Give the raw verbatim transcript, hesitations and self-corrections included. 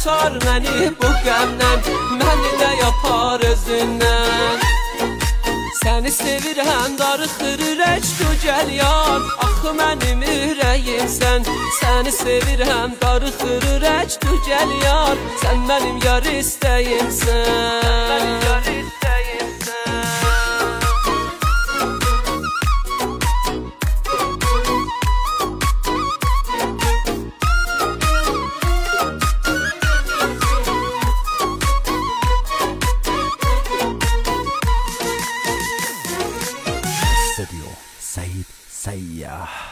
açar məni bu qəmdən, məni də yapar özündən. Səni sevirəm, darıxır ürək gögəl yar, axı mənim ürəyimsən. Səni sevirəm, darıxır ürək gögəl yar, sən mənim yar istəyimsən. Sən mənim yar istəyimsən. استوديو سعيد سياح.